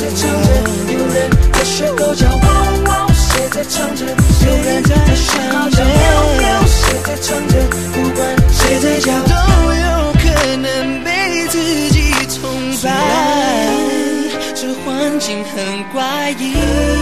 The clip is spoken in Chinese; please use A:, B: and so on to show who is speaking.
A: 在唱着，有人在学狗叫汪汪，谁在唱着，有人在喊着喵喵，谁在唱着，不管谁在叫，
B: 都有可能被自己崇拜。这环境很怪异。